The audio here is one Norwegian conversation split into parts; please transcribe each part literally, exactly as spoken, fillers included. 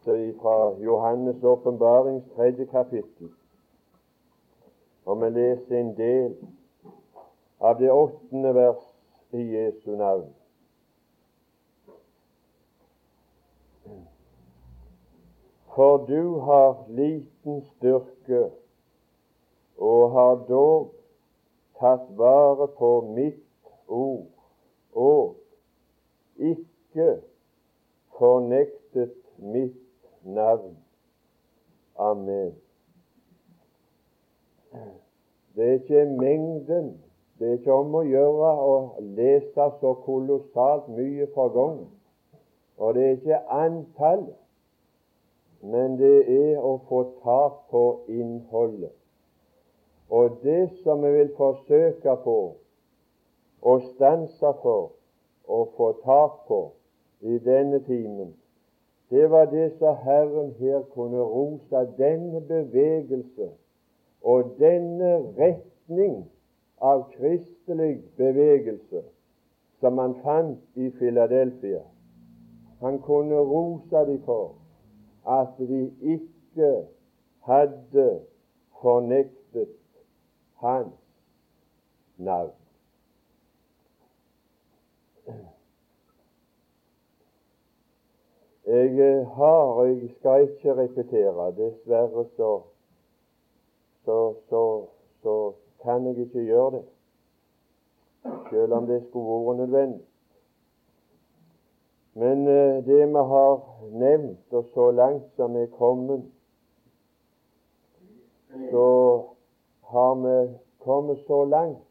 lese fra Johannes' åpenbarings tredje kapittel, og vi leser en del av det åttende vers i Jesu navn. For du har liten styrke og har dog tatt vare på mitt ord og ikke fornektet mitt navn. Amen. Det er ikke mengden, det er ikke om å gjøre å lese så kolossalt mye for gangen, og det er ikke antallet, men det er å få tak på innholdet. Og det som vi vil forsøke på å stanse for å få tak på i denne timen, det var det som Herren her kunne rose denne bevegelse og denne retning av kristelig bevegelse som han fant i Filadelfia. Han kunne rose dem for at de ikke hadde fornektet hans navn. Jeg har, og jeg skal ikke repetere, dessverre så, så, så, så kan jeg ikke gjøre det, selv om det skulle vært nødvendig. Men eh, det vi har nevnt, og så langt som er kommet, så har vi kommet så langt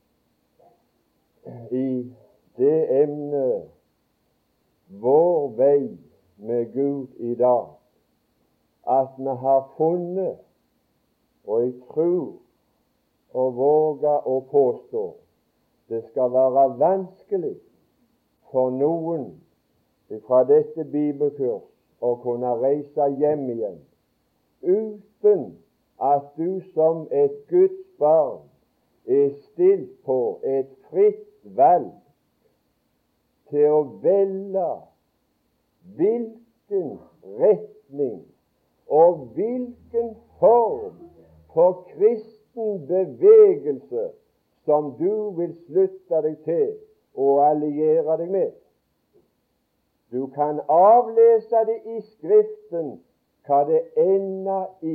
i det emnet vår vei med Gud i dag, at vi har funnet, og jeg tror og våger å påstå, det skal være vanskelig for noen fra dette bibelkurs å kunne reise hjem igjen uten at du som et Guds barn er stilt på et fritt valg til å velge hvilken retning og hvilken form for kristen bevegelse som du vil slutte deg til og alliere deg med. Du kan avlese det i Skriften hva det ender i.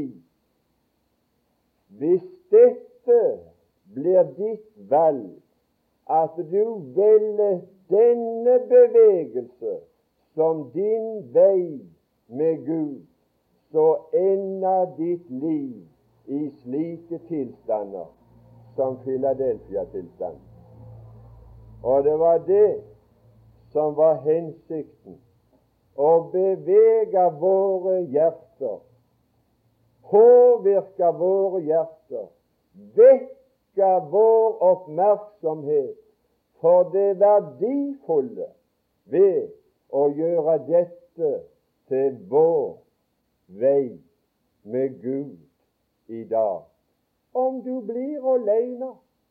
Hvis dette blir ditt valg, at du velger denne bevegelse som din vei med Gud, så ender ditt liv i slike tilstander som Filadelfia-tilstand. Og det var det som var hensikten, å bevege våre hjerter, påvirke våre hjerter, vekke vår oppmerksomhet for det verdifulle ved å gjøre dette til vår vei med Gud i dag. Om du blir alene,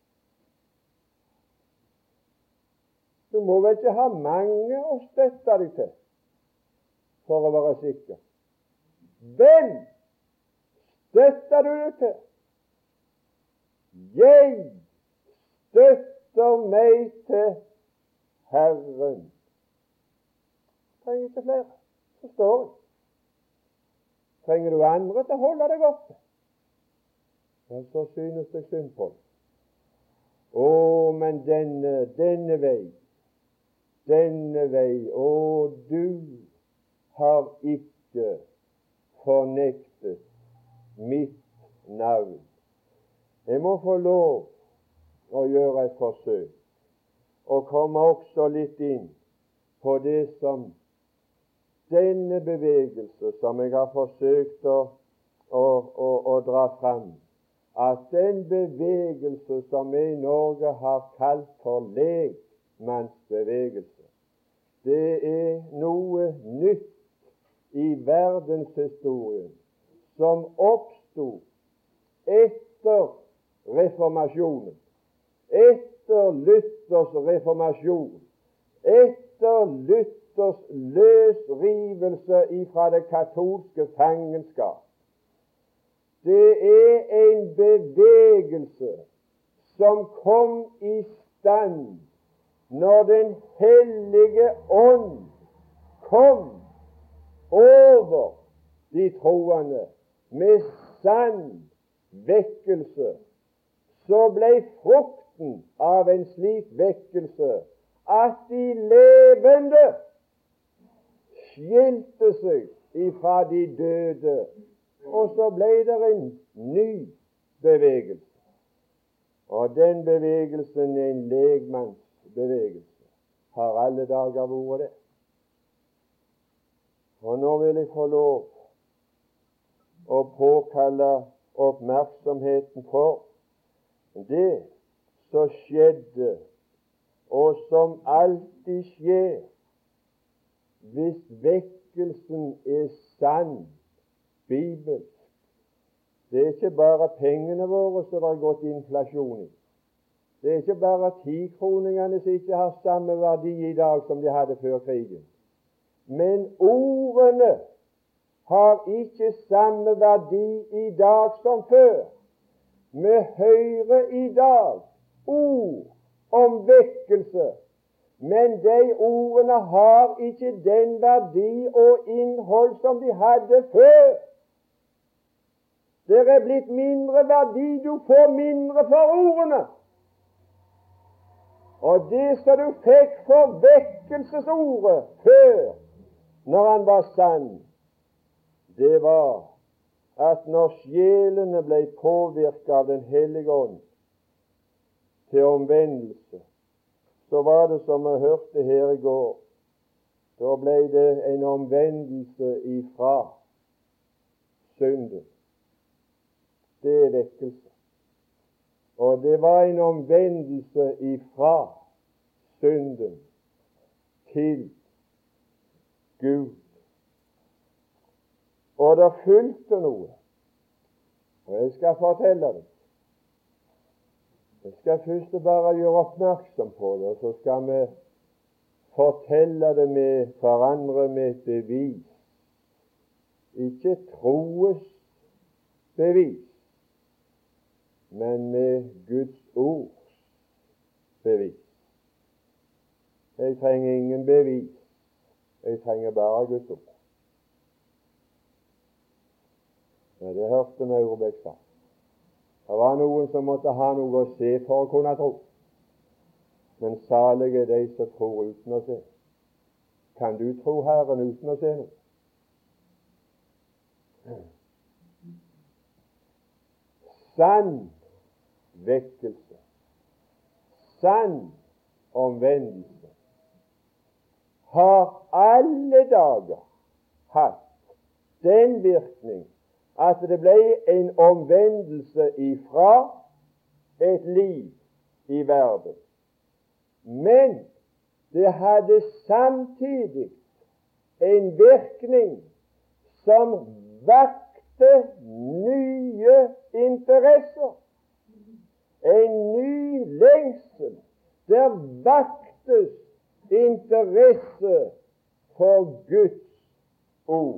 du må vel ikke ha mange å støtte deg til for å være sikker. Hvem støtter du deg til? Jeg støtter meg til Herren. Trenger ikke flere, så står jeg. Trenger du andre til å holde deg oppe, men så synes jeg synd på det. Å, men denne, denne vei, denne vei, å, du har ikke fornektet mitt navn. Jeg må få lov å gjøre et forsøk og komme også litt inn på det som denne bevegelse som jeg har forsøkt å, å, å, å dra fram, at den bevegelse som vi i Norge har kalt for legmannsbevegelse, det er noe nytt i verdenshistorien som oppstod etter reformasjonen, etter Luthers reformasjon, etter Luther Luthers løsrivelse ifra det katolske fangenskap. Det er en bevegelse som kom i stand når Den hellige ånd kom over de troende med sann vekkelse. Så ble frukten av en slik vekkelse at de levende skilte seg ifra de døde, og så ble det en ny bevegelse. Og den bevegelsen er en legmannsbevegelse. Har alle dager vært det. Og nå vil jeg få lov å påkalle oppmerksomheten for det som skjedde, og som alltid skjer hvis vekkelsen er sann bibelsk. Det er ikke bare pengene våre som det har gått inflasjon i. Det er ikke bare tikroningene som ikke har samme verdi i dag som de hadde før krigen. Men ordene har ikke samme verdi i dag som før. Vi hører i dag ord om vekkelse, men de ordene har ikke den verdi og innhold som de hadde før. Det er blitt mindre verdi, du får mindre for ordene. Og det som du fikk for vekkelsesordet før, når han var sann, det var at når sjelene ble påvirket av Den hellige ånd til omvendelse, så var det som vi hørte her i går, da ble det en omvendelse ifra synden. Det er vekkelse. Og det var en omvendelse ifra synden til Gud. Og det fulgte noe, og jeg skal fortelle det. Jeg skal først bare gjøre oppmerksom på det, og så skal vi fortelle det med hverandre med et bevis. Ikke troes bevis, men med Guds ords bevis. Jeg trenger ingen bevis, jeg trenger bare Guds ord. Ja, det hørte vi Aurebekk sa. Det var noen som måtte ha noe å se for å kunne tro. Men salige er de som tror uten å se. Kan du tro Herren uten å se noe? Sann vekkelse, sann omvendelse, har alle dager hatt den virkning at det ble en omvendelse ifra et liv i verden. Men det hadde samtidig en virkning som vakte nye interesser, en ny lengsel. Der vaktes interesse for Guds ord.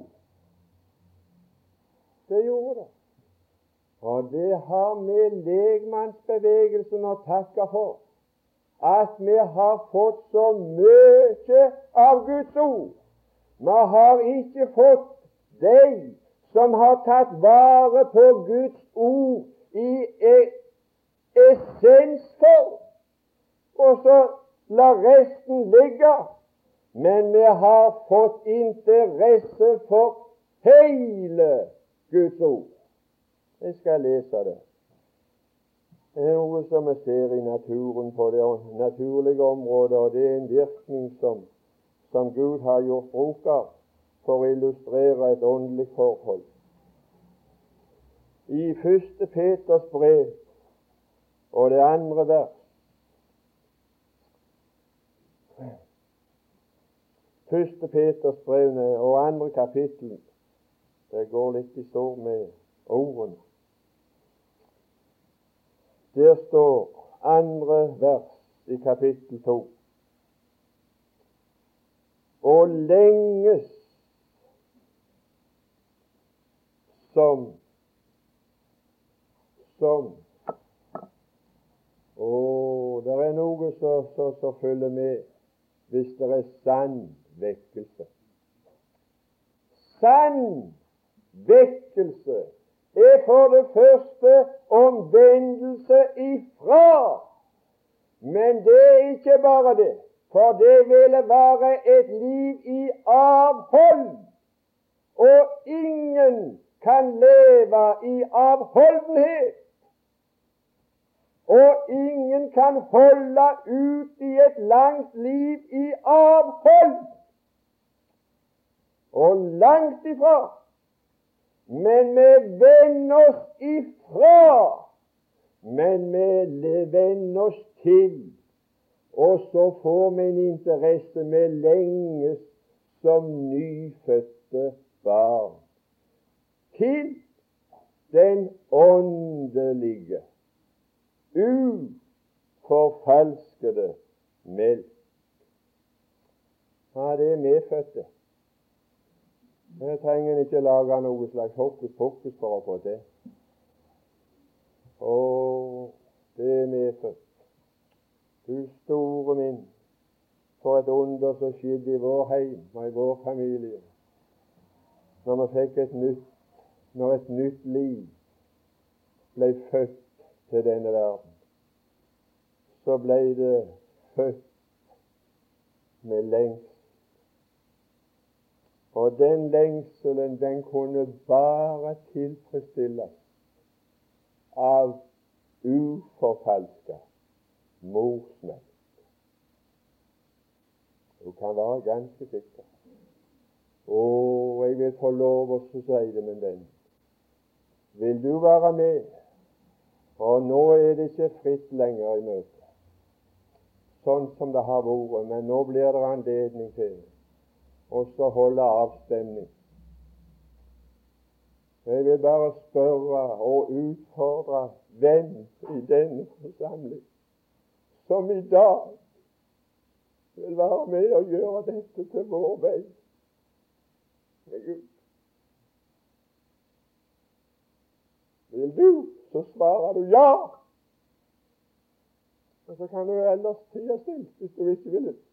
Det gjorde det. Og det har med legmannsbevegelsen å takke for, at vi har fått så mye av Guds ord. Vi har ikke fått de som har tatt vare på Guds ord i essens for, og så la resten ligge. Men vi har fått interesse for hele Guds ord. Jeg skal lese det. Det er noe som vi ser i naturen på det naturlige området, og det er en virkning som, som Gud har gjort bruk av for å illustrere et åndelig forhold. I første Peters brev og det andre vers, første Peters brev og andre kapittel, det går litt i sår med ordene. Der står andre vers i kapittel to. og lenges som som Å, det er noe som følger med hvis det er sann vekkelse. Sann vekkelse er for det første omvendelse ifra. Men det er ikke bare det, for det ville være et liv i avhold, og ingen kan leve i avholdenhet. Og ingen kan holde ut i et langt liv i avhold. Og langt ifra. Men vi vender oss ifra. Men vi vender oss til. Og så får vi en interesse med lenges som nyfødte barn til den åndelige, uforfalskede melk. Ja, det er medfødte. Jeg trenger ikke lage noe slags hokus pokus for å få det. Å, det er medfødt. Du store min, for et under som skjedde i vår heim og i vår familie. Når vi fikk et nytt, når et nytt liv ble født til denne verden, så ble det født med lengsel. Og den lengselen, den kunne bare tilfredsstilles av uforfalska morsmelk. Du kan være ganske sikker. Å, jeg vil få lov å si det, min venn. Vil du være med? Og nå er det ikke fritt lenger i møtet, sånn som det har vært, men nå blir det anledning til å holde avstemning. Jeg vil bare spørre og utfordre hvem i denne forsamling som i dag vil være med og gjøre dette til vår vei med Gud. Vil du, så svarer du ja. Og så kan du ellers tie stille hvis du ikke vil det.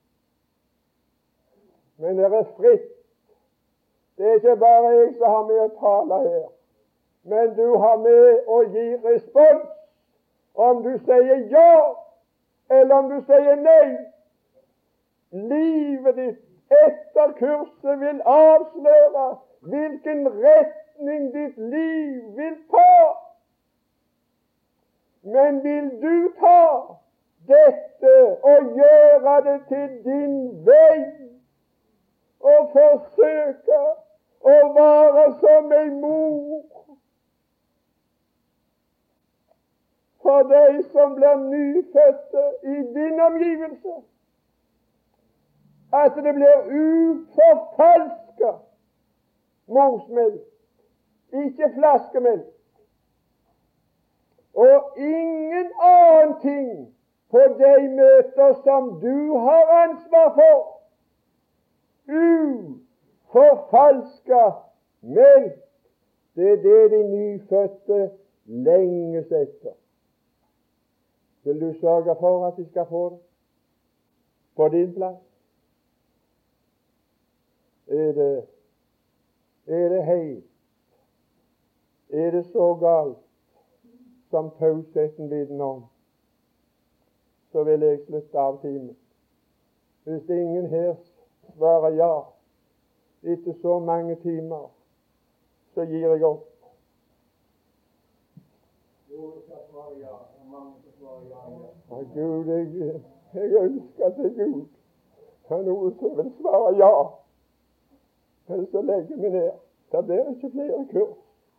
Men det er fritt. Det er ikke bare jeg som har med å tale her, men du har med å gi respons om du sier ja eller om du sier nei. Livet ditt etter kurset vil avsløre hvilken retning ditt liv vil ta. Men vil du ta dette og gjøre det til din vei og forsøke å være som en mor for de som blir nyfødte i din omgivelse, at det blir uforfalska morsmelk, ikke flaskemelk, og ingen annen ting på de møter som du har ansvar for. Uforfalska melk, det er det de nyfødte lenges etter. Vil du sørge for at de skal få det på din plass? Er det, er det helt? Er det så galt som tausheten vitner om? Så vil jeg slutte av timen. Hvis ingen her svarer ja etter så mange timer, så gir jeg opp. Ja, Gud, jeg, jeg ønsker til Gud for noen som vil svare ja. Men så legger vi ned. Det blir ikke flere kurs.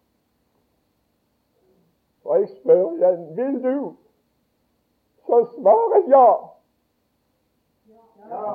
Og jeg spør igjen, vil du? Så svaret ja. Ja.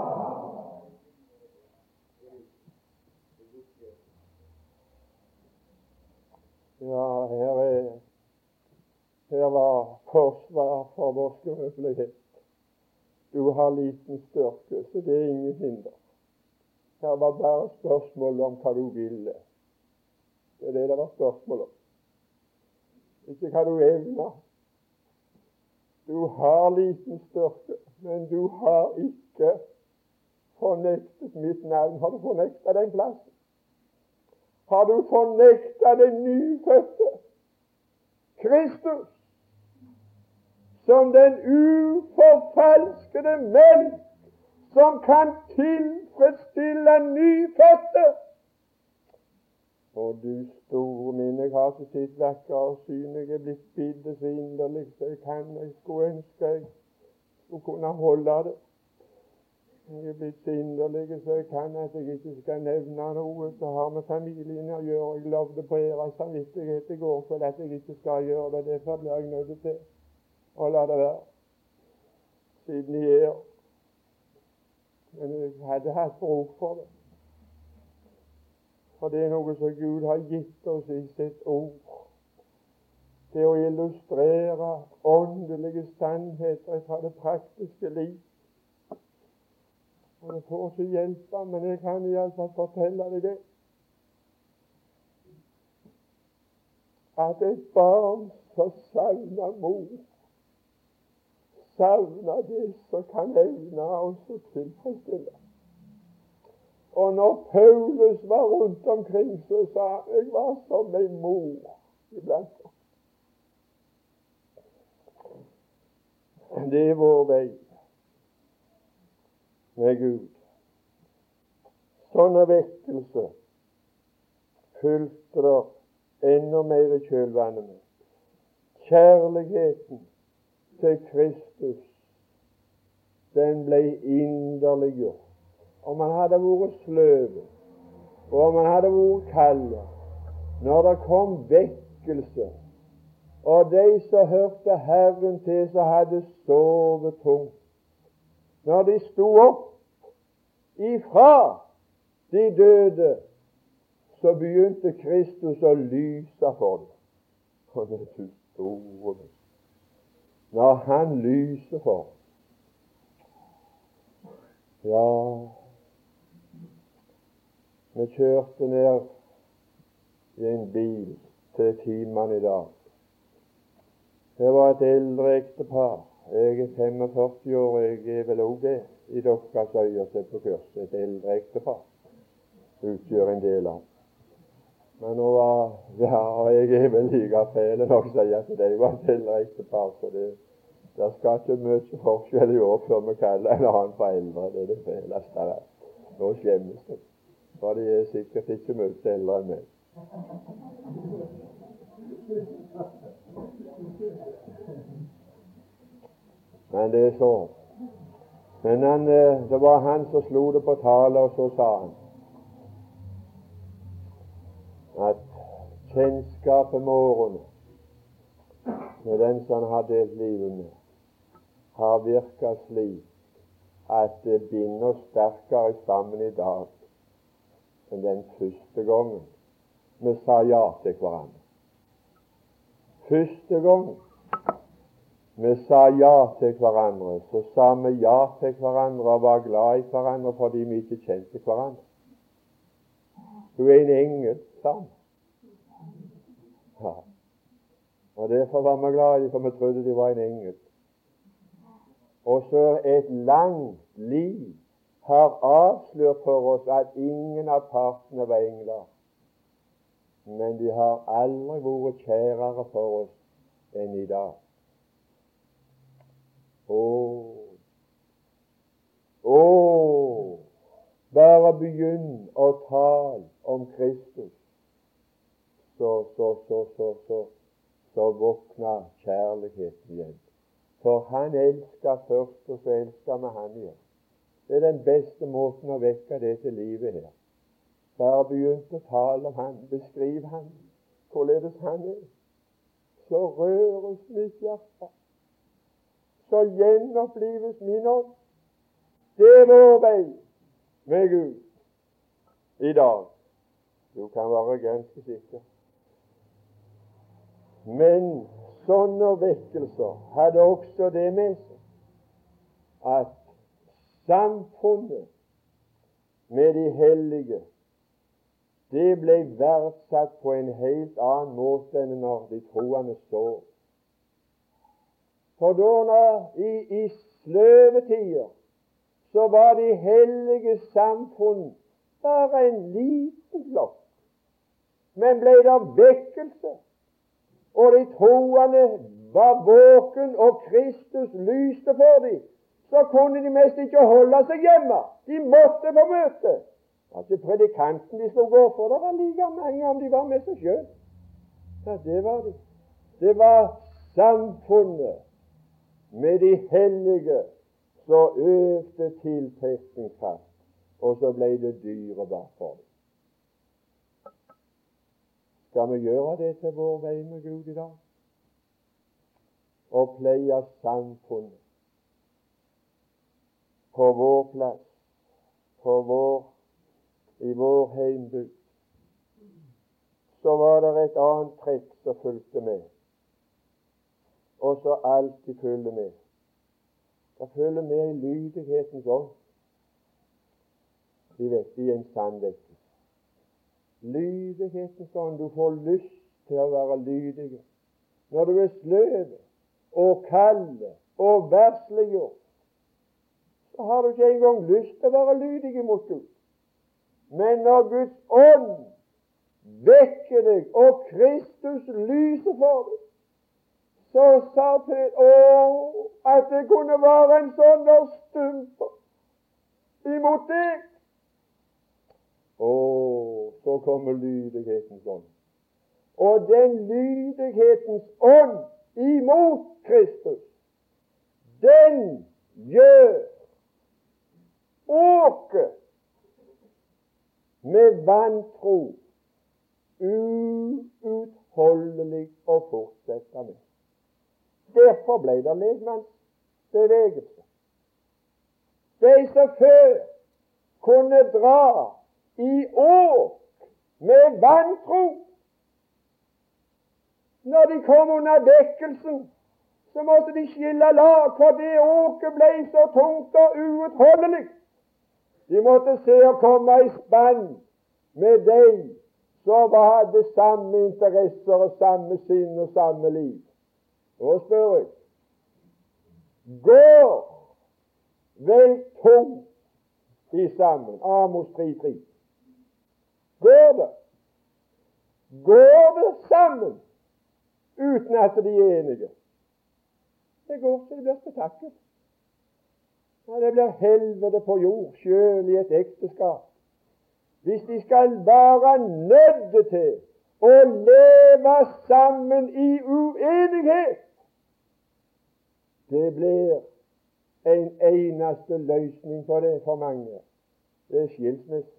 Ja, her er her var forsvar for vår skrøpelighet. Du har liten styrke, så det er ingen hinder. Det var bare spørsmål om hva du ville. Det er det det var spørsmål om. Ikke hva du evner. Du har liten styrke, men du har ikke fornektet mitt navn. Har du fornektet den plassen? Har du fornektet den nyfødte Kristus, som den uforfalskede melk, som kan tilfredsstille nyfødte? Og du store min, jeg har så sitt vakker og syn, jeg er blitt bitte så inderlig, så jeg kan, jeg skulle ønske jeg skulle kunne holde det. Jeg er blitt så inderlig, så jeg kan at jeg ikke skal nevne noe som har med familien å gjøre. Jeg lovde på ære samvittighet i går for at jeg ikke skal gjøre det. Derfor blir jeg nødt til å la det være, siden jeg er. Men jeg hadde hatt bruk for det. For det er noe som Gud har gitt oss i sitt ord, til å illustrere åndelige sannheter fra det praktiske liv. Og det får ikke hjelpe, men jeg kan i alle fall fortelle deg det, at et barn som savner mor, savner det som kan evne oss å tilfredsstille. Og når Paulus var rundt omkring, så sa han, jeg var som en mor iblant oss. Det er vår vei med Gud. Sånne vekkelse fulgte det enda mer i kjølvannet med. Kjærligheten til Kristus, den ble inderliggjort. Om man hadde vært sløve, og om man hadde vært kalde, når det kom vekkelse, og de som hørte Herren til, som hadde sovet tungt, når de sto opp ifra de døde, så begynte Kristus å lyse for dem. Og det er så store. Når han lyser for dem. Ja, vi kjørte ned i en bil til timen i dag. Det var et eldre ektepar. Jeg er femogførti år, jeg er vel også det i deres øyne til på kurs. Et eldre ektepar utgjør en del av. Men nå var, ja, jeg er vel like fæl nok å si at det var et eldre ektepar, så det, det skal ikke mye forskjell i år før vi kaller en annen for eldre. Det er det fæleste av alt. Nå skjemmes det, for de er sikkert ikke mye eldre enn meg. Men det er så. Men han, det var han som slo det på tale, og så sa han at kjennskapet med årene, med den som han har delt livet med, har virket slik at det binder oss sterkere sammen i dag enn den første gangen vi sa ja til hverandre. Første gang vi sa ja til hverandre, så sa vi ja til hverandre og var glad i hverandre fordi vi ikke kjente hverandre. Du er en engel, sa han. Ja. Og derfor var vi glad i, for vi trodde de var en engel. Og så et langt liv har avslørt for oss at ingen av partene var engler. Men de har aldri vært kjærere for oss enn i dag. Åh, åh, bare begynn å tale om Kristus, så, så, så, så, så, så våkner kjærligheten igjen. For han elsker først, og så elsker vi han igjen. Det er den beste måten å vekke det til livet her. Bare begynn å tale om han, beskriv han, hvorledes han er. Så røres mitt hjerte, så gjenopplives min ånd. Det er vår vei med Gud i dag. Du kan være ganske sikker. Men sånne vekkelser hadde også det med seg at samfunnet med de hellige, det ble verdsatt på en helt annen måte enn når de troende sov. For da når, i, i sløvetider så var de hellige samfunn bare en liten flokk. Men ble det vekkelse, og de troende var våken, og Kristus lyste for dem, så kunne de mest ikke holde seg hjemme. De måtte på møte. Altså predikanten de skulle gå for, det var like mange om de var med seg selv. Ja, det var det. Det var samfunnet med de hellige så økte tiltrekningskraft, og så ble det dyrebart for dem. Skal vi gjøre det til vår vei med Gud i dag? Og pleie samfunnet på vår plass, på vår, i vår heimbygd. Så var det et annet trekk som fulgte med, og så alltid følger med. Det følger med i lydighetens ånd. Vi vet i en sann vekkelse. Lydighetens ånd. Du får lyst til å være lydig. Når du er sløv og kald og versliggjort, så har du ikke engang lyst til å være lydig mot Gud. Men når Guds ånd vekker deg, og Kristus lyser for deg, så sa Peter, å, at det kunne være en sånn der stump imot deg. Å, så kommer lydighetens ånd. Og den lydighetens ånd imot Kristus, den gjør åke med vantro uutholdelig å fortsette med. Derfor ble det legmannsbevegelse. De som før kunne dra i åk med vantro, når de kom under vekkelsen, så måtte de skille lag, for det åket ble så tungt og uutholdelig. De måtte se å komme i spann med dem som hadde samme interesser og samme sinn og samme liv. Og spør jeg, går vel tungt i sammen? Amos tre tre. Går det? Går det sammen uten at de er enige? Det går ikke, det blir spetakkel. Ja, det blir helvete på jord, selv i et ekteskap. Hvis de skal være nødt til å leve sammen i uenighet, det blir en eneste løsning på det for mange. Det er skilsmisse.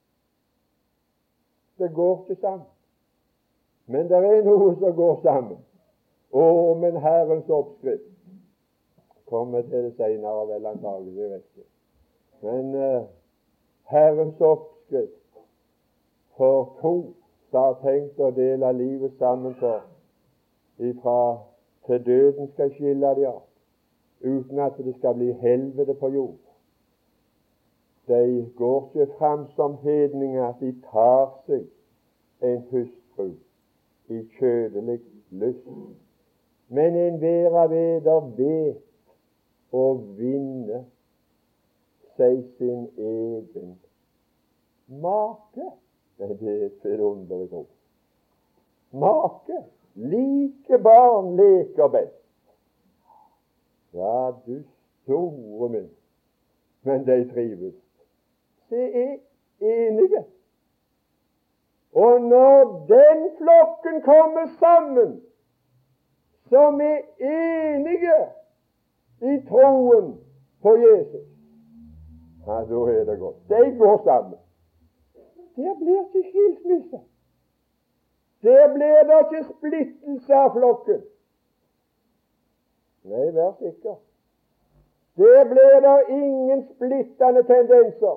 Det går ikke sammen. Men det er noe som går sammen. Å, men Herrens oppskrift kommer til det senere, vel antagelig, jeg vet ikke. Men uh, Herrens oppskrift for to som har tenkt å dele livet sammen for, ifra til døden skal skille de av, uten at det skal bli helvete på jord. De går ikke fram som hedninger at de tar seg en hustru i kjødelig lyst, men en vera veder vet å vinne seg sin egen make. Nei, det er et vidunderlig ord. Make. Like barn leker best. Ja, du store min. Men de trives. De er enige. Og når den flokken kommer sammen, som er enige i troen på Jesus, ja, da er det godt. De går sammen. Der blir ikke skilsmisse. Der blir det ikke splittelse av flokken. Nei, vær sikker. Der blir det ingen splittende tendenser.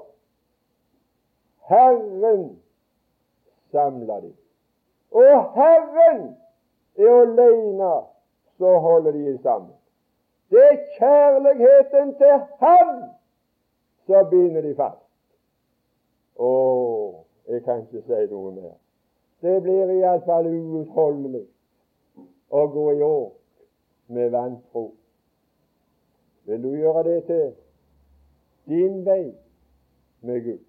Herren samler dem. Og Herren er alene, så holder de sammen. Det er kjærligheten til Ham som binder de fast. Å, jeg kan ikke si noe mer. Det blir iallfall uutholdelig å gå i åk med vantro. Vil du gjøre det til din vei med Gud?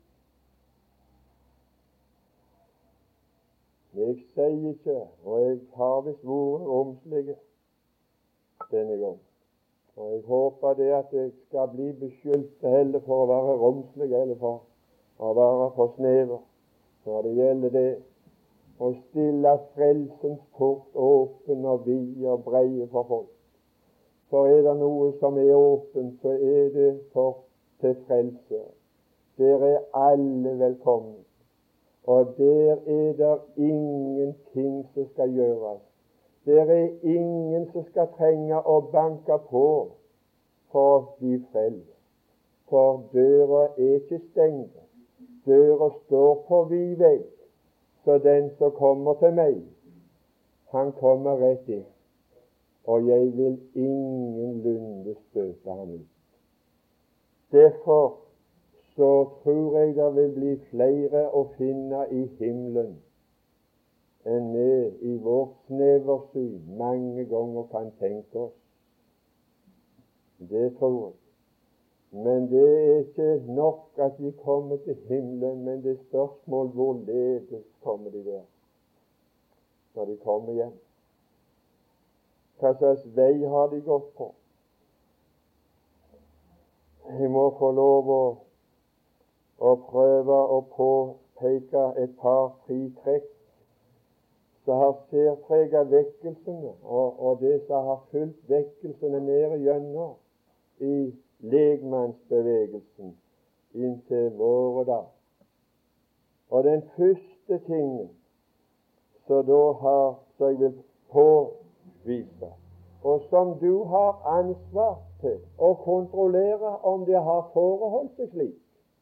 Jeg sier ikke, og jeg har visst vært romslig denne gang, og jeg håper det at jeg skal bli beskyldt heller for å være romslig eller for å være for snever når det gjelder det å stille frelsens port åpen og vid og breie for folk. For er det noe som er åpent, så er det for til frelse. Der er alle velkomne. Og der er det ingenting som skal gjøres. Der er ingen som skal trenge å banke på for å bli frelst. For døra er ikke stengt. Døra står på vid vei. Så den som kommer til meg, han kommer rett inn. Og jeg vil ingenlunde støte ham ut. Derfor så tror jeg det vil bli flere å finne i himmelen enn vi i vårt sneversyn mange ganger kan tenke oss. Det tror jeg. Men det er ikke nok at de kommer til himmelen, men det er spørsmål hvorledes kommer de der når de kommer hjem. Hva slags vei har de gått på? Jeg må få lov å, å prøve å påpeke et par-tre trekk som har særpreget vekkelsene, og, og det som har fulgt vekkelsene nede gjennom i legmannsbevegelsen inntil våre dager. Og den første tingen som da har, så jeg vil påvise, og som du har ansvar til å kontrollere om det har foreholdt seg slik,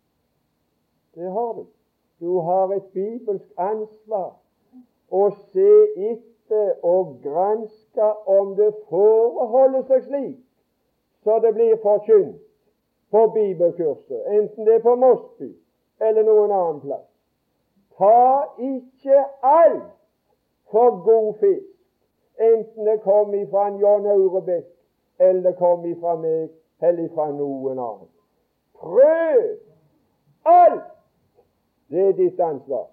det har du. Du har et bibelsk ansvar å se etter og granske om det foreholder seg slik så det blir forkynt på bibelkurset, enten det er på Mosby eller noen annen plass. Ta ikke alt for god fisk, enten det kommer fra en John Aurebekk eller det kommer fra meg eller fra noen annen. Prøv alt! Det er ditt ansvar.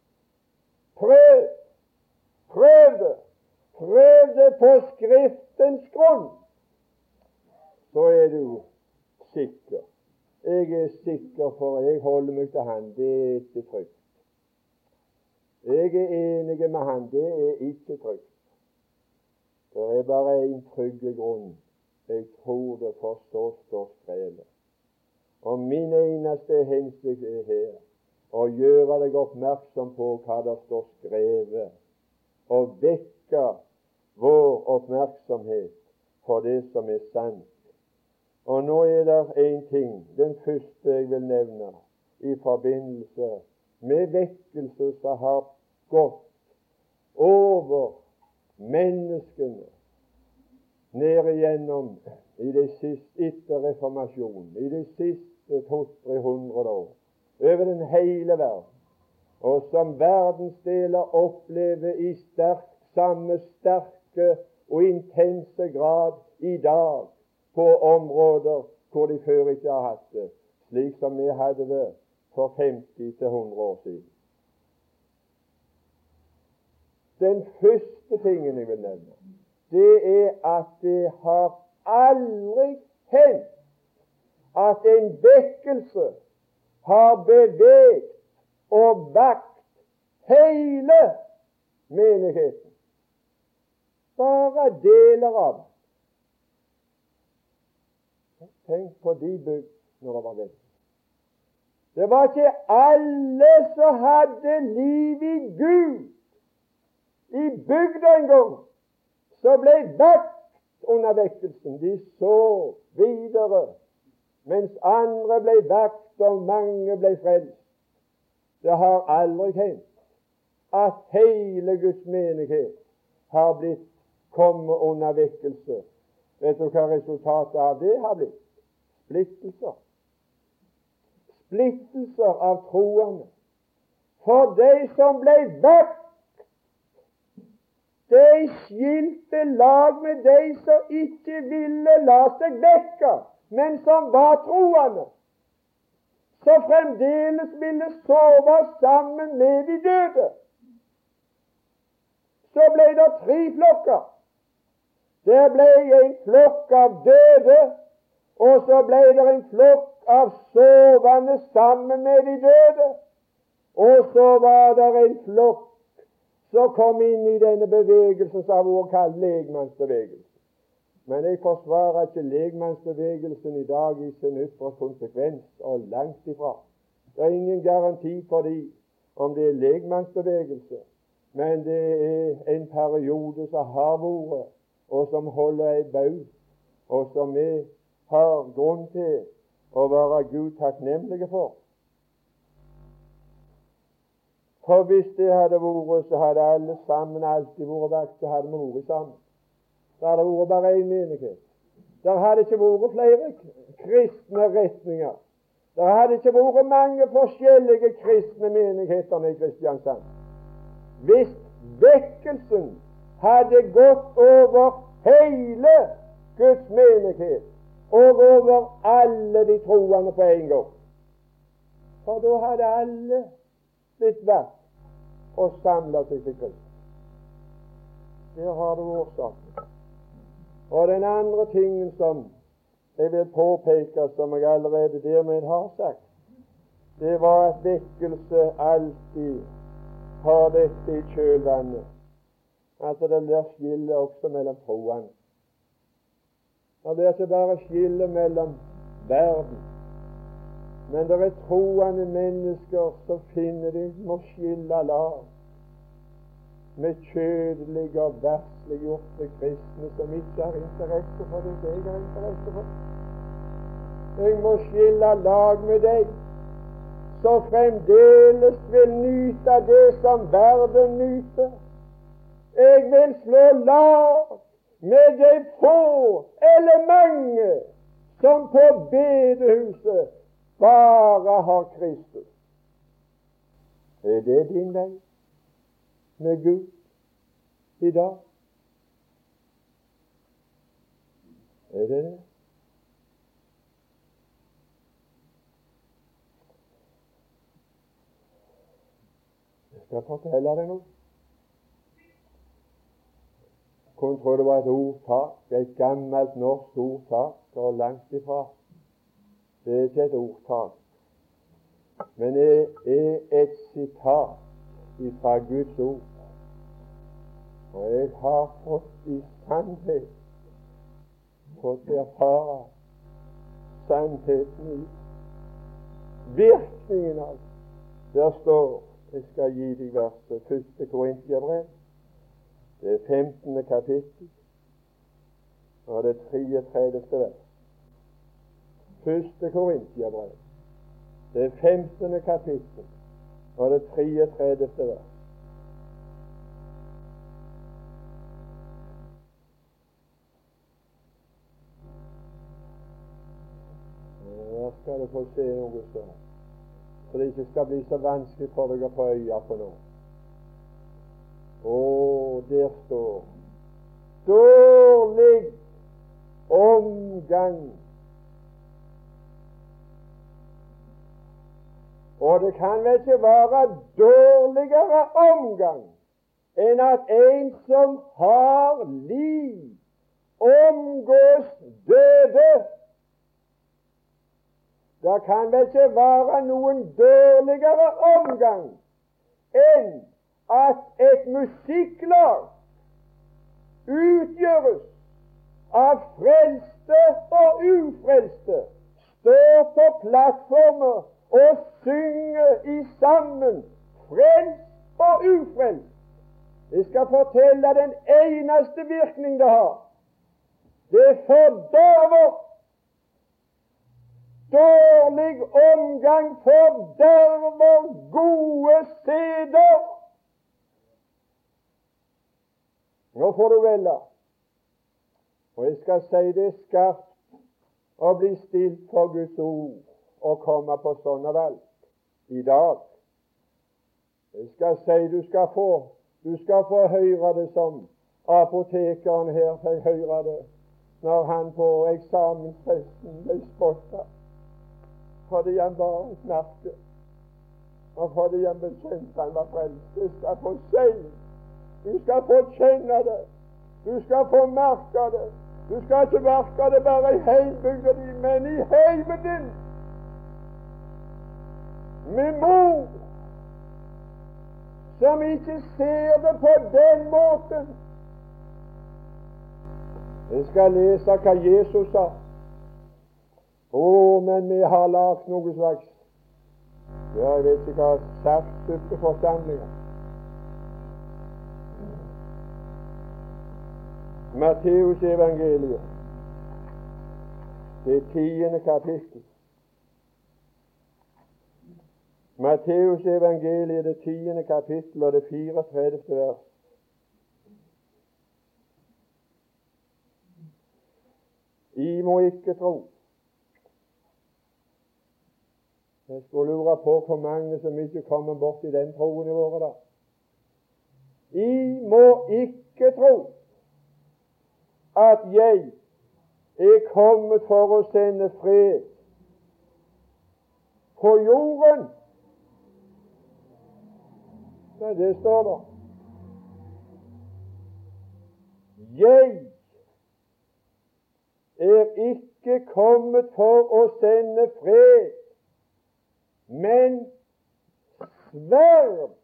Prøv! Prøv det! Prøv det på Skriftens grunn! Så er du sikker. Jeg er sikker, for jeg holder meg til han. Det er ikke trygt. Jeg er enig med han. Det er ikke trygt. Det er bare en trygg grunn. Jeg tror det, for så står skrevet. Og min eneste hensikt er her å gjøre deg oppmerksom på hva det står skrevet, og vekke vår oppmerksomhet på det som er sant. Og nå er det en ting, den første jeg vil nevne, i forbindelse med vekkelse som har gått over menneskene ned igjennom i det siste etter reformasjonen, i de siste to-tre hundre år, over den hele verden, og som verdensdeler opplever i sterk, samme sterke og intense grad i dag, på områder hvor de før ikke har hatt det, slik som vi hadde det for femti til hundre år siden. Den første tingen jeg vil nevne, det er at det har aldri hendt at en vekkelse har beveget og vakt hele menigheten. Bare deler av det. Tenk på de bygd når det var vekkelse. Det var ikke alle som hadde liv i Gud i bygda en gang, som ble vakt under vekkelsen. De så videre, mens andre ble vakt og mange ble frelst. Det har aldri hendt at hele Guds menighet har blitt kommet under vekkelse. Vet du hva resultatet av det har blitt? Splittelser. splittelser av troende. For de som ble vekk, de skilte lag med de som ikke ville la seg vekke, men som var troende, så fremdeles ville sove sammen med de døde. Så ble det tre flokker. Der ble en flokk av døde, og så ble det en flokk av sovende sammen med de døde. Og så var det en flokk som kom inn i denne bevegelsen som har vært kalt legmannsbevegelsen. Men jeg forsvarer ikke legmannsbevegelsen i dag i sin ytre konsekvens, og langt ifra. Det er ingen garanti for de om det er legmannsbevegelse, men det er en periode som har vært, og som holder ei baut, og som vi har grunn til å være Gud takknemlige for. For hvis det hadde vært, så hadde alle sammen alltid vært vekk, så hadde vi vært sammen. Det hadde vært bare én menighet. Det hadde ikke vært flere kristne retninger. Det hadde ikke vært mange forskjellige kristne menigheter i Kristiansand. Hvis vekkelsen hadde gått over hele Guds menighet og over alle de troende på en gang, for da hadde alle blitt vært og samlet seg til Kristus. Der har du årsaken. Og den andre tingen som jeg vil påpeke, som jeg allerede dermed har sagt, det var at vekkelse alltid har dette i kjølvannet, at det blir skille også mellom troende. Det blir ikke bare skille mellom verden, men det er troende mennesker som finner de må skille lag med kjødelige og versliggjorte kristne som ikke har interesse for det jeg har interesse for. Jeg må skille lag med deg som fremdeles vil nyte det som verden nyter. Jeg vil slå lag med de få eller mange som på bedehuset bare har Kristus. Er det din vei med Gud i dag? Er det det? Jeg skal fortelle deg noe. Jeg kunne tro det var et ordtak, et gammelt norsk ordtak, og langt ifra. Det er ikke et ordtak, men det er et sitat fra Guds ord. Og jeg har fått i sannhet fått erfare sannheten i virkningen av det. Der står, jeg skal gi deg verset, første Korintiabrev, det er femtende kapittel, og det treogtredivte vers. Første Korintiabrev, det er femtende kapittel, og det treogtredivte vers. Her skal du få se noe sånn, så det ikke skal bli så vanskelig for deg å få øye på noe. Og der står dårlig omgang. Og det kan vel ikke være dårligere omgang enn at en som har liv, omgås døde. Det kan vel ikke være noen dårligere omgang enn at et musikklag utgjøres av frelste og ufrelste, står på plattformer og synger i sammen, frelst og ufrelst. Jeg skal fortelle den eneste virkning det har. Det fordørver. Dårlig omgang fordørver gode seder. Nå får du velge. Og jeg skal si det skarpt og bli stilt for Guds ord å komme på sånne valg i dag. Jeg skal si du skal få du skal få høre det som apotekeren her fikk høre det når han på eksamensfesten ble spottet fordi han bare snakket, og fordi han bekjente han var frelst. Du skal få si, du skal få kjenne det, du skal få merke det. Du skal ikke merke det bare i heimbygda di, men i heimen din, med mor som ikke ser det på den måten. Jeg skal lese hva Jesus sa. Å, men vi har lagt noe slags, ja, jeg vet ikke hva, saftsuppeforsamlinger. Matteus evangeliet, det tiende kapittel. Matteus evangeliet, det tiende kapittel og det firetredivte vers. I må ikke tro. Jeg skulle lure på hvor mange som ikke kommer bort i den troen i våre da. I må ikke tro at jeg er kommet for å sende fred på jorden. Ja, det står der. Jeg er ikke kommet for å sende fred, men sverd.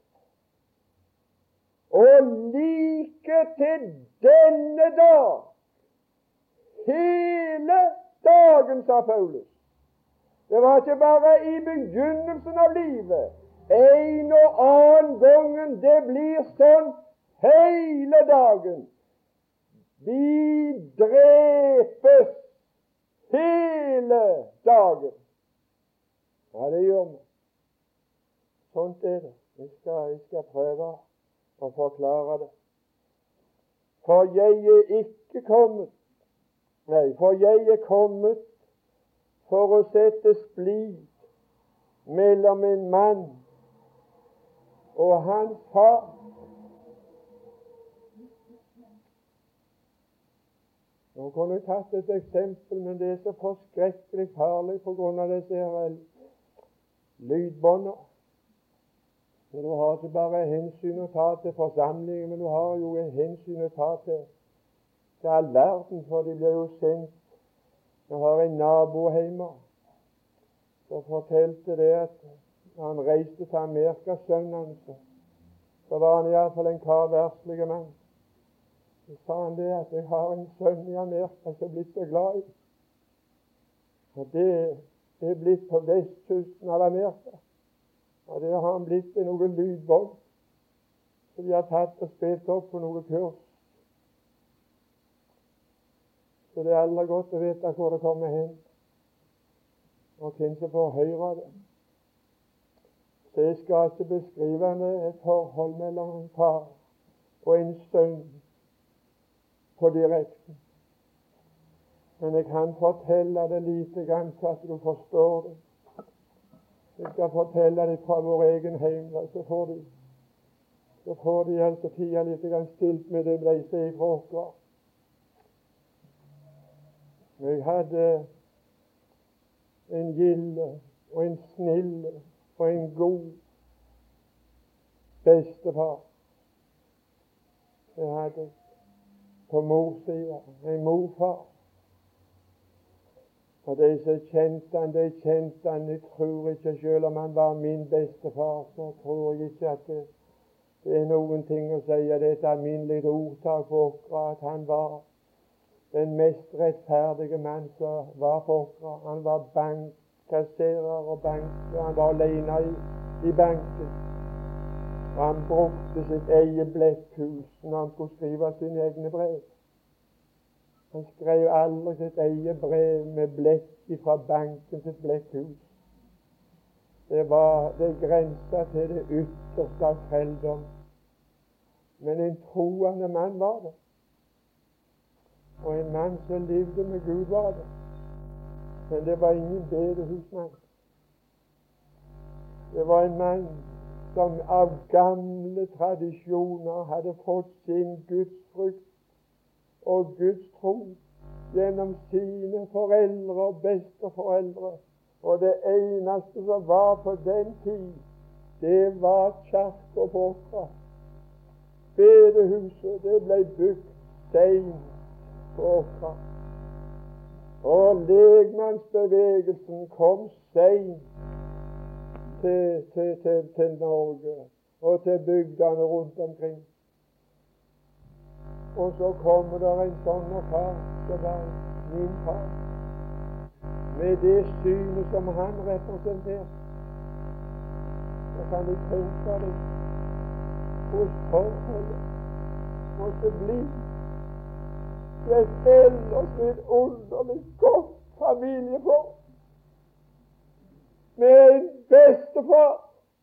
Og like til denne dag, hele dagen, sa Paulus. Det var ikke bare i begynnelsen av livet. En og annen gangen det blir sånn hele dagen. Vi drepes hele dagen. Ja, det gjør vi. Sånt er det. Jeg skal, jeg skal prøve å forklare det. For jeg er ikke kommet Nei, for jeg er kommet for å sette splid mellom en mann og hans far. Nå kunne jeg tatt et eksempel, men det er så forskrekkelig farlig på grunn av disse her lydbåndene. Du har ikke bare hensyn å ta til forsamlingen, men du har jo en hensyn å ta til til all verden, for de blir jo sendt. Jeg har en nabo hjemme som fortalte det at når han reiste til Amerika, sønnen hans, så var han i hvert fall en karverslig mann. Så sa han det at jeg har en sønn i Amerika som er blitt så glad i. Og det, det er blitt på vestkysten av Amerika. Og det har han blitt til noen lydbånd som de har tatt og spilt opp på noen kurs. Så det er aldri godt å vite hvor det kommer hen, og hvem som får høre det. Så jeg skal ikke beskrive et forhold mellom en far og en sønn på direkten. Men jeg kan fortelle det lite grann så at du forstår det. Jeg skal fortelle det fra vår egen heim, så får de så får de altså tida litt grann stilt med det ble seg ifra oss. Jeg hadde en gilde og en snille og en god bestefar. Jeg hadde på mors side en morfar. Og de som kjente han, de kjente han. Jeg tror ikke, selv om han var min bestefar, så tror jeg ikke at det, det er noen ting å si. Det er et alminnelig ordtak på okra at han var den mest rettferdige mann som var på okra. Han var bankkasserer og bank, og han var alene i, i banken. Og han brukte sitt eget blekkhus når han skulle skrive sine egne brev. Han skrev aldri sitt eget brev med blekk fra banken sitt blekkhus. Det var det grensa til det ytterste av trelldom. Men en troende mann var det. Og en mann som levde med Gud var det. Men det var ingen bedehusmann. Det var en mann som av gamle tradisjoner hadde fått sin gudsfrykt og gudstro gjennom sine foreldre og besteforeldre. Og det eneste som var på den tid, det var kirka på Åkra. Bedehuset, det ble bygd seint på Åkra. Og legmannsbevegelsen kom seint til, til, til, til Norge og til bygdene rundt omkring. Og så kommer det en sånn far som var min far, med det synet som han representerte. Så kan du tenke deg hvor forholdet måtte bli til et ellers vidunderlig godt familieforhold, med en bestefar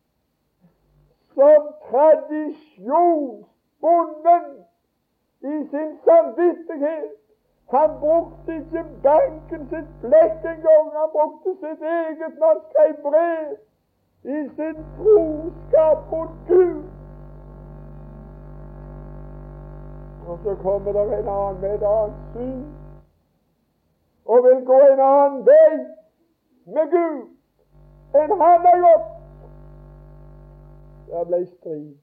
som tradisjonsbonden i sin samvittighet. Han brukte ikke banken sitt blekk engang, han brukte sitt eget når han skrev brev, i sin troskap mot Gud. Og så kommer det en annen med et annet syn og vil gå en annen vei med Gud enn han har gjort. Det ble strid.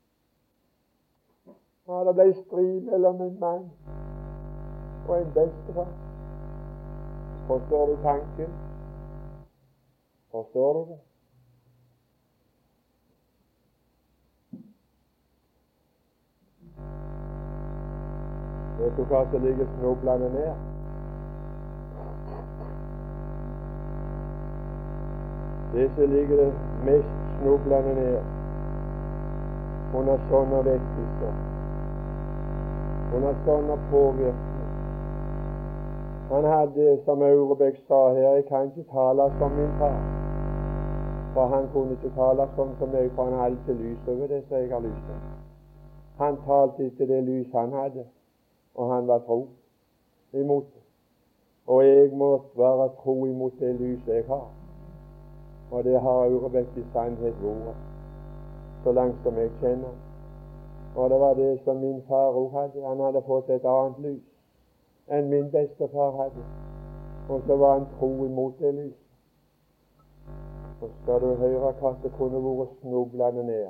Ja, det ble strid mellom en mann og en bestefar. Forstår du tanken? Forstår du det? Vet du hva som ligger snublende ned? Det som ligger det mest snublende ned under sånne vekkelser, under sånne påvirkning. Han hadde, som Aurebekk sa her, jeg kan ikke tale som min far, for han kunne ikke tale sånn som meg, for han hadde ikke lys over det som jeg har lys over. Han talte etter det lys han hadde, og han var tro imot det. Og jeg måtte være tro imot det lys jeg har. Og det har Aurebekk i sannhet vært, så langt som jeg kjenner. Og det var det som min far også hadde. Han hadde fått et annet lys enn min bestefar hadde. Og så var han tro imot det lys. Så skal du høre hva som kunne vært snublende ned.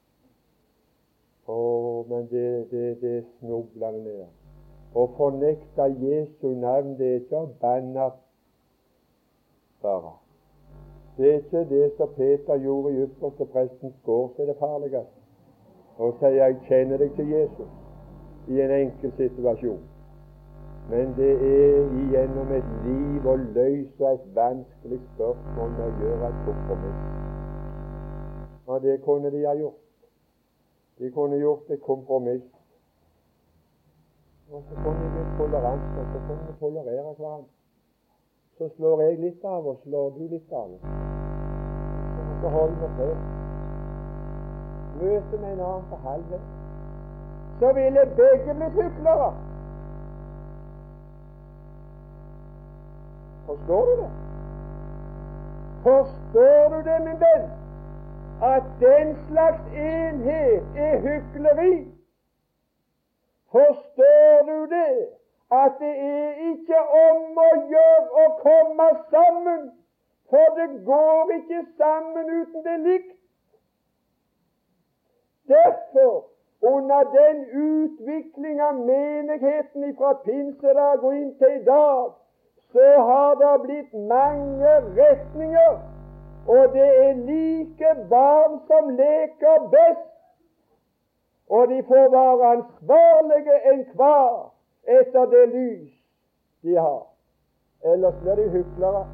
Å, men det, det, det er snublende ned. Å fornekte Jesu navn, det er ikke å banne bare. Det er ikke det som Peter gjorde i ypperste prestens gård, så er det farligst. Og sier jeg kjenner deg til Jesus i en enkel situasjon. Men det er igjennom et liv å løse et vanskelig spørsmål med å gjøre et kompromiss. Og det kunne de ha gjort. De kunne gjort et kompromiss. Og så kunne de bli tolerante, og så kunne de tolerere hverandre. Så slår jeg litt av, og slår du litt av. Og så holder vi fred. Møte med en annen på halvveis, så ville begge bli hyklere. Forstår du det? Forstår du det, min venn? At den slags enhet er hykleri? Forstår du det? At det er ikke om å gjøre å komme sammen, for det går ikke sammen uten det likt. Derfor, under den utvikling av menigheten fra pinsedag og inn til i dag, så har det blitt mange retninger, og det er like barn som leker best, og de får være ansvarlige enhver etter det lys de har. Ellers blir de hyklere.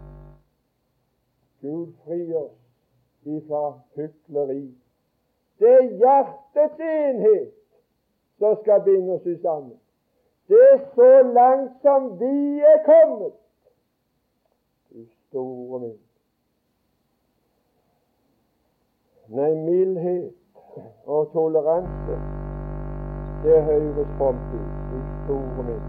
Gud fri oss ifra hykleri. Det er hjertets enhet som skal binde oss sammen. Det er så langt som vi er kommet. Du store min. Nei, mildhet og toleranse, det høres fromt ut. Du store min.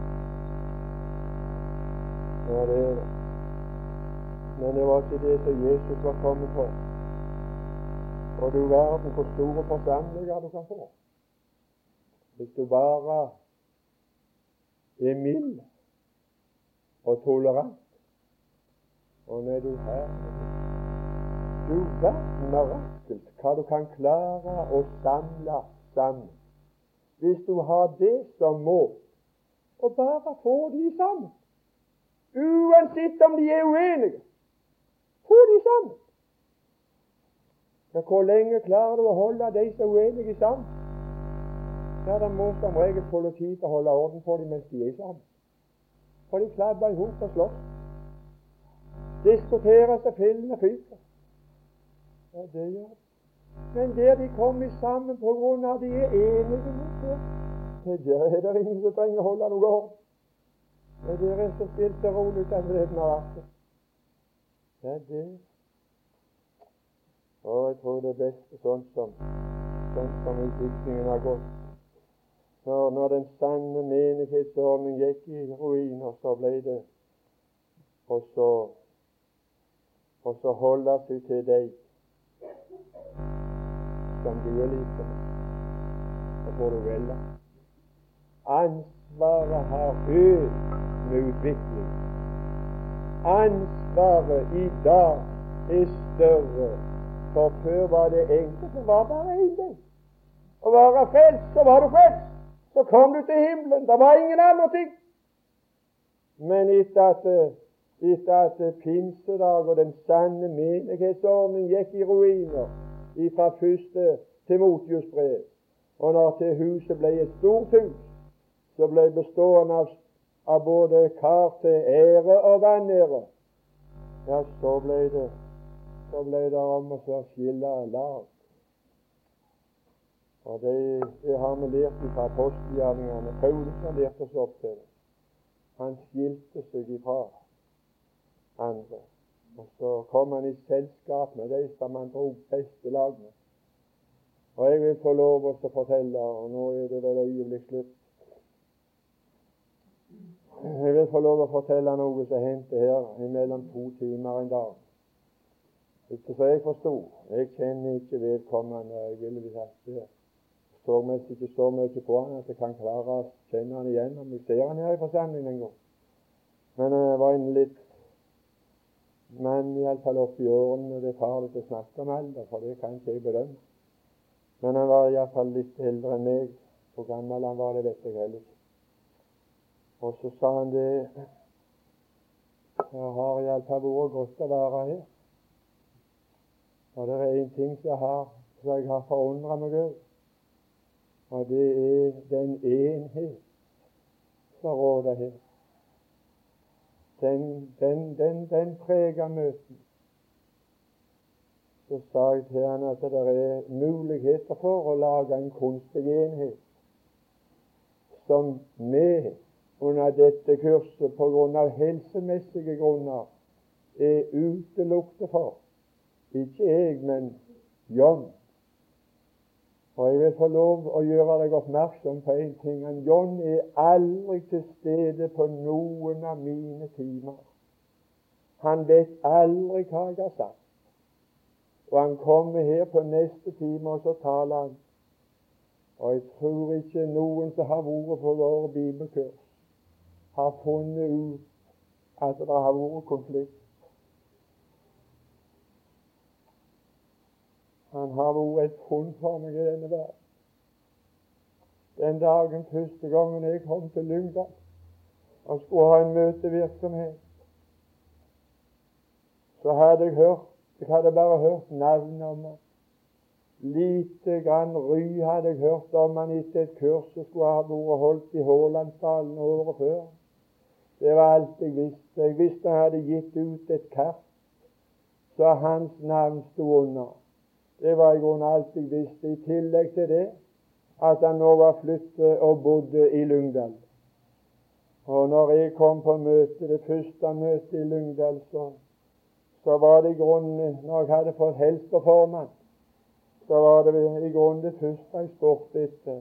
Ja, det er det. Men det var ikke det som Jesus var kommet for. Og du verden hvor store forsamlinger du kan få hvis du bare er mild og tolerant. Og når du her du verden mirakel hva du kan klare å samle sammen hvis du har det som mål, og bare få de sammen, uansett om de er uenige. Få de sammen. Men hvor lenge klarer du å holde de som er uenige sammen? Ja, det må som regel politi til å holde orden på dem mens de er sammen. For de klabber i hop og slåss. Diskuterer seg fillene fyker. Ja, det gjør det. Men der de kommer sammen på grunn av de er enige med det, der er det ingen som trenger å holde noe orden. Det der er så stilt og rolig den vreden av alt. Det er det. Og jeg tror det beste sånn som sånn som utviklingen har gått. Når, når den sanne menighetsordning gikk i ruiner, så ble det og så og så holde seg til deg som du er like med. Så får du velge. Ansvaret har økt med utvikling. Ansvaret i dag er større. For før var det enkelt, det var bare én ting. Å være frelst, så var du frelst. Så kom du til himmelen. Det var ingen andre ting. Men etter at, etter at pinsedag og den sanne menighetsordning gikk i ruiner, fra første Timotius brev, og når til huset ble et stort hus, så ble bestående av, av både kar til ære og vanære, ja, så ble det så ble det om å skille lag. Og det, det har vi lært fra apostelgjerningene. Paulus har lært oss opp til det. Han skilte seg ifra andre. Og så kom han i selskap med de som han dro best i lag med. Og jeg vil få lov å fortelle, og nå er det vel øyeblikk slutt. Jeg vil få lov å fortelle noe som hendte her mellom to timer en dag. Ikke så jeg forstod. Jeg kjenner ikke vedkommende, og jeg ville hvis jeg så mest ikke så mye på han at jeg kan klare å kjenne han igjen om jeg ser han her i forsamlingen en gang. Men jeg var en litt Men i alle fall opp i årene, det er farlig å snakke om alder, for det kan ikke jeg bedømme. Men han var i alle fall litt eldre enn meg. Hvor gammel han var, det vet jeg heller ikke. Og så sa han det, jeg har i alle fall vært godt å være her. Og det er en ting som jeg har, som jeg har forundret meg over. Og det er den enhet som råder her. Den, den, den, den preger møten. Så sa jeg til han at det er muligheter for å lage en kunstig enhet som vi under dette kurset på grunn av helsemessige grunner er utelukket for. Ikke jeg, men John. Og jeg vil få lov å gjøre deg oppmerksom på en ting. En John er aldri til stede på noen av mine timer. Han vet aldri hva jeg har sagt. Og han kommer her på neste time, og så taler han. Og jeg tror ikke noen som har vært på våre bibelkurs, har funnet ut at det har vært konflikt. Han har vært et fund for meg i denne verden. Den dagen første gangen jeg kom til Lyngdal og skulle ha en møtevirksomhet, så hadde jeg hørt, jeg hadde bare hørt navnet om han. Lite grann ry hadde jeg hørt om han etter et kurs som skulle ha vært holdt i Hålandsdalen året før. Det var alt jeg visste. Jeg visste han hadde gitt ut et kart, så hans navn stod under. Det var i grunnen alt jeg visste, i tillegg til det at han nå var flyttet og bodde i Lyngdal. Og når jeg kom på møte, det første møtet i Lyngdal, så, så var det i grunnen, når jeg hadde fått helse på formann, så var det i grunnen det første jeg spurte etter.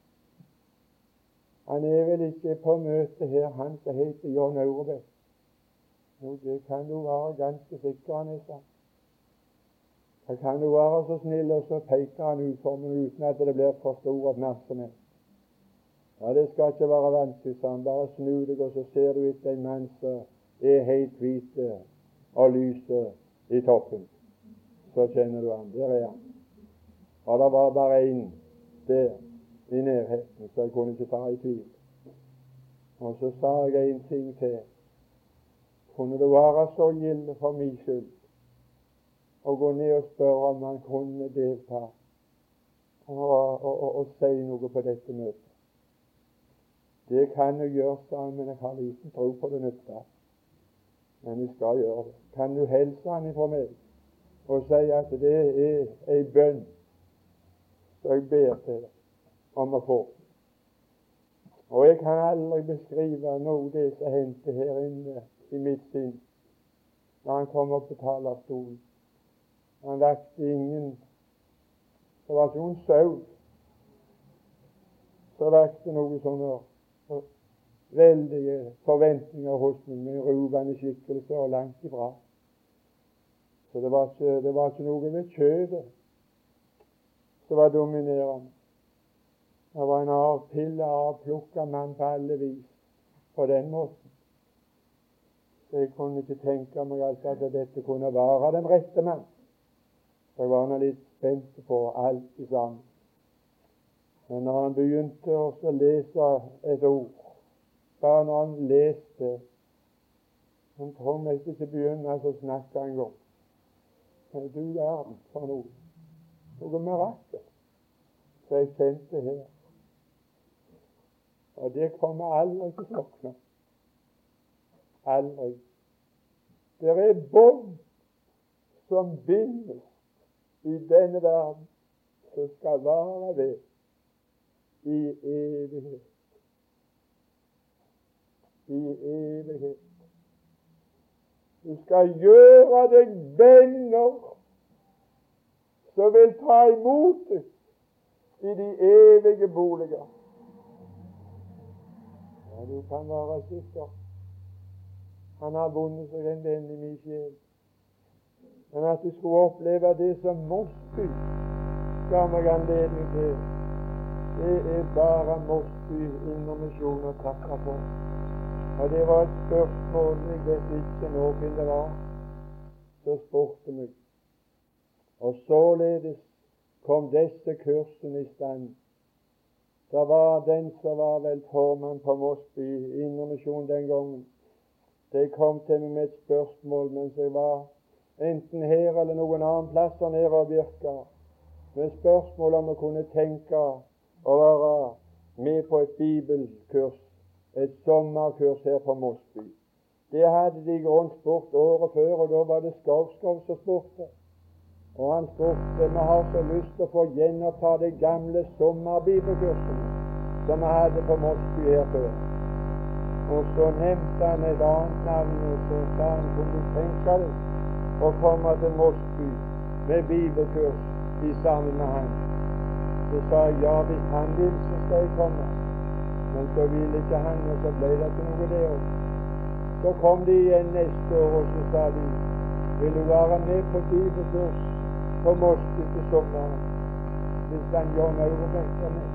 Han er vel ikke på møte her, han som heter John Aurebekk? Jo, det kan du være ganske sikker, han er sagt. Så kan du være så snill, og så peker han ut for meg uten at det blir for stor oppmerksomhet. Ja, det skal ikke være vanskelig, sa han. Bare snu deg, og så ser du etter en mann som er helt hvit og lyser i toppen. Så kjenner du han. Der er han. Og det var bare en der i nærheten, så jeg kunne ikke ta i tvil. Og så sa jeg en ting til. Kunne det være så gildt for min skyld å gå ned og spørre om han kunne delta og, og, og, og si noe på dette møtet? Det kan jeg gjøre, sa han, men jeg har liten tro på det nytta. Men jeg skal gjøre det. Kan du helse han ifra meg og si at det er ei bønn så jeg ber til om å få? Og jeg kan aldri beskrive noe det som hendte her inne i mitt sinn da han kom opp på talerstolen. Han vakte ingen. Det var ikke noen sau som vakte noe sånne veldige forventninger hos meg, med ruvende skikkelse og langt ifra. Så det var ikke, det var ikke noe med kjødet som var dominerende. Det var en avpillet, avplukket mann på alle vis på den måten. Så jeg kunne ikke tenke meg altså at dette kunne være den rette mann. Så jeg var nå litt spent på alt i sammen. Men når han begynte å lese et ord, bare når han leste, han tror mest ikke begynne å snakke en gang. Men du verden for noe. Noe mirakel. Så jeg kjente her. Og det kommer aldri til å slukne. Aldri. Det er bånd som bindes i denne verden, som skal vare ved i evighet. I evighet. Du skal gjøre deg venner som vil ta imot deg i de evige boliger. Ja, du kan være sikker. Han har vunnet seg en venn i min sjel. Men at du skulle oppleve det som Mosby ga meg anledning til, det er bare Mosby Indremisjon å takke for. Og det var et spørsmål jeg vet ikke noen det var, så spurte meg. Og således kom disse kursene i stand. Det var den som var vel formann på Mosby Indremisjon den gangen. De kom til meg med et spørsmål mens jeg var enten her eller noen annen plass der nede og virka, med spørsmål om å kunne tenke å være med på et bibelkurs, et sommerkurs her på Mosby. Det hadde de grunn spurt året før, og da var det Skovskov som spurte. Og han spurte, vi har så lyst til å få gjenoppta de gamle sommerbibelkursene som vi hadde på Mosby her før. Og så nevnte han et annet navn, og så sa han, kunne du tenke deg å komme til Mosby med bibelkurs i sammen med han? Så sa jeg, ja, hvis han vil, så skal jeg komme. Men så ville ikke han, og så ble det ikke noe det også. Så kom de igjen neste år, og så sa de, vil du være med på bibelkurs på Mosby til sommeren? Hvis han gjør noe vekker med.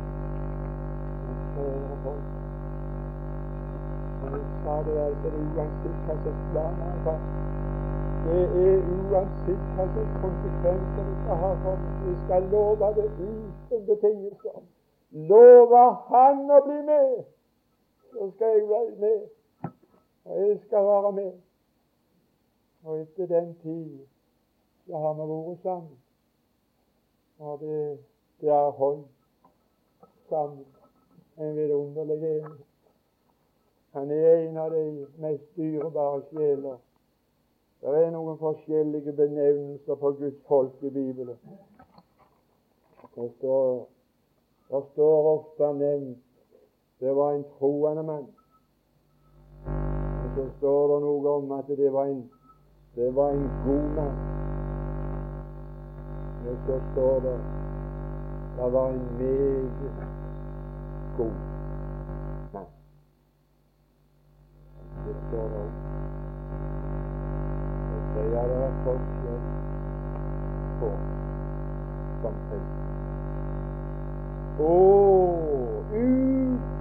Så kjære folk. Og jeg sa det altså, det er uansett hva slags planer han har. Det er uansett hva slags konsekvenser vi skal ha for oss. Vi skal love det uten betingelser. Lover han å bli med, så skal jeg være med. Og jeg skal være med. Og etter den tid så har vi vært sammen. Og det, det er holdt sammen. En vidunderlig enhet. Han er en av de mest dyrebare sjeler. Det er noen forskjellige benevnelser på Guds folk i Bibelen. Det står, det står ofte nevnt det var en troende mann. Og så står det noe om at det var en, det var en god mann. Og så står det det var en meget god mann. Det står det om. Og så er det forskjell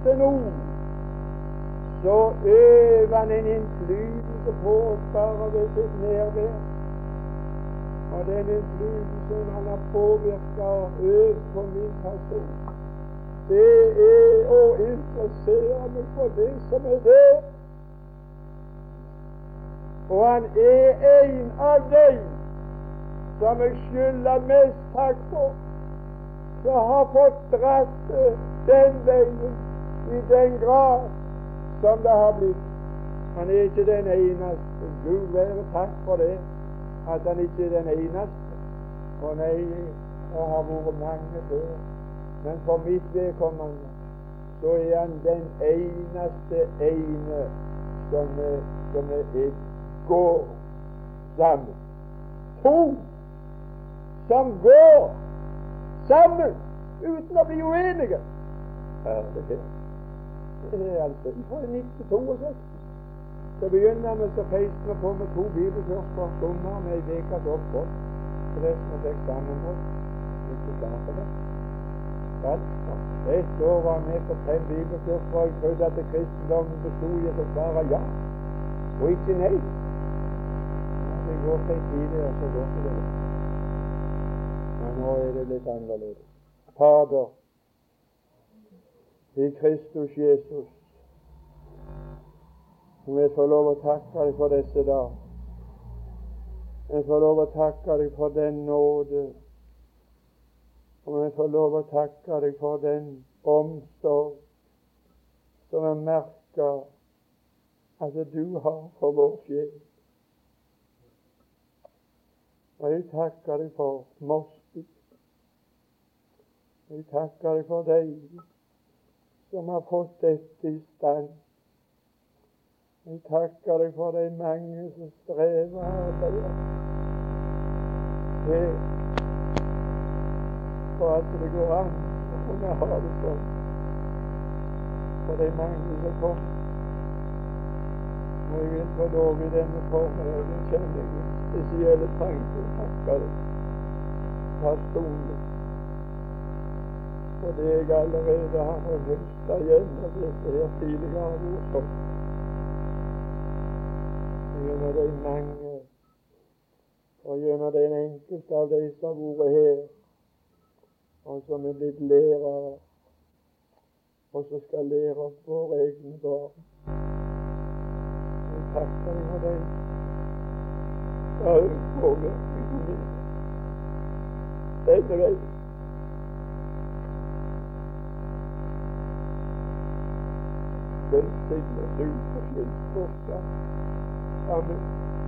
uten ord, så øver han en innflytelse på oss bare ved sitt nærvær. Og den innflytelsen han har påvirket øv på min person, det er å interessere meg for det som er der. Og han er en av dem som jeg skylder mest takk for, som har fått dratt den veien i den grad som det har blitt. Han er ikke den eneste. Gud være takk for det, at han ikke er den eneste. Og nei, det har vært mange før. Men for mitt vedkommende så er han den eneste ene som er, som er, er går sammen. To som går sammen uten å bli uenige. Herlighet. Det er altså fra nitten sekstito. Så begynner vi så peisen vi på med to bibelkurs for sommer med en ukas opphold. Så det som fikk sammenhold. Ikke klart for det. Altså, et år var jeg med på fem bibelkurs for jeg trodde at kristendommen bestod i å svare ja, og ikke nei. Ja, det går for en tid, og så går det det. Men nå er det litt annerledes. Fader, i Kristus Jesus, og jeg får lov å takke deg for disse dager. Jeg får lov å takke deg for den nåde, og jeg får lov å takke deg for den omsorg som jeg merker at du har for vår sjel. Og jeg takker deg for Mosby. Jeg takker deg for deg som har fått dette i stand. Jeg takker deg for de mange som strever arbeidet til for at det går an å kunne ha det sånn. For de mange som kom. Og jeg vil få lov i denne formiddagen kjenne en spesielle tanke og takke deg personlig for det jeg allerede har høstet igjen av dette her tidligere ord sånn. Gjennom de mange, og gjennom den enkelte av de som har vært her, og som er blitt lærere, og som skal lære opp våre egne barn. Jeg takker deg for deg. Ja, det påvirker på meg. Denne vei. Velsigne du for slik fortsatt. Amen.